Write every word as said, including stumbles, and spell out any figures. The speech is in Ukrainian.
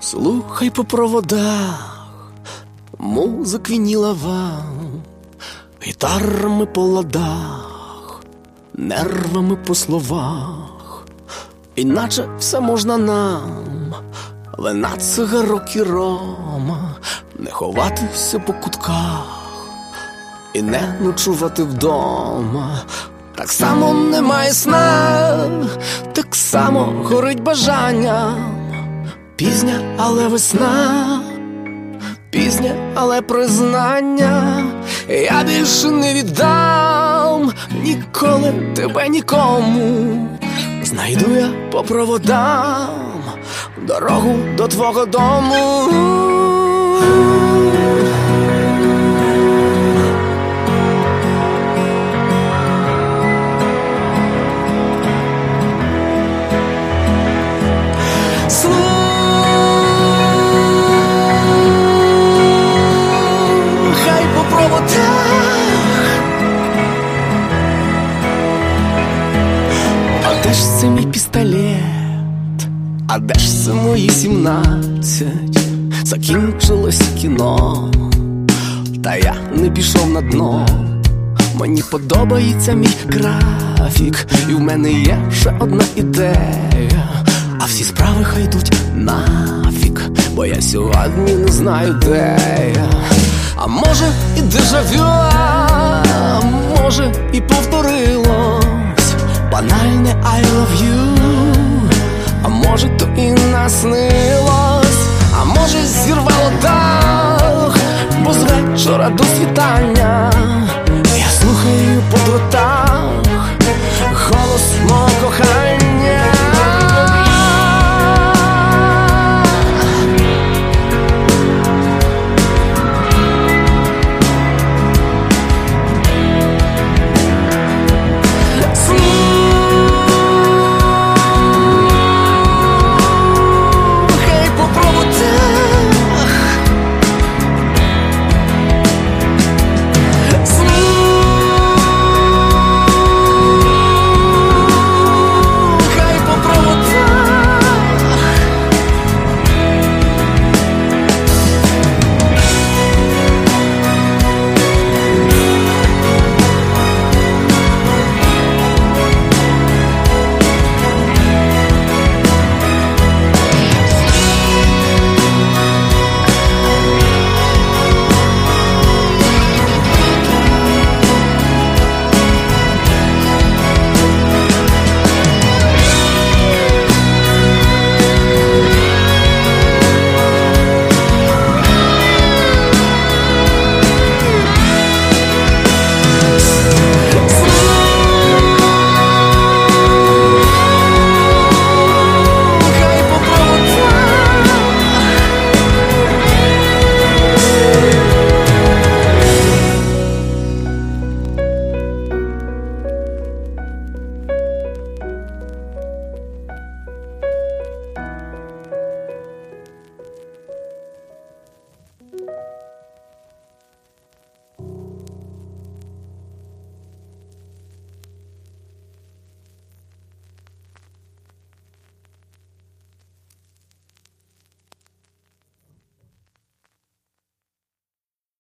Слухай по проводах, музик вінілова, гітарами по ладах, нервами по словах. Іначе все можна нам, вина, цигарок і рома, не ховатися по кутках і не ночувати вдома. Так само немає сна, так само горить бажання. Пізня, але весна, пізня, але признання. Я більше не віддам ніколи тебе нікому. Знайду я по проводам дорогу до твого дому. А де ж це мій пістолет? А де ж це мої сімнадцять? Закінчилось кіно, та я не пішов на дно. Мені подобається мій графік, і в мене є ще одна ідея. А всі справи хай йдуть нафік, бо я сьогодні не знаю, де я. А може і дежавю, а може і повторилось банальне I love you. А може то і наснилось, а може зірвало дах, бо з вечора до світання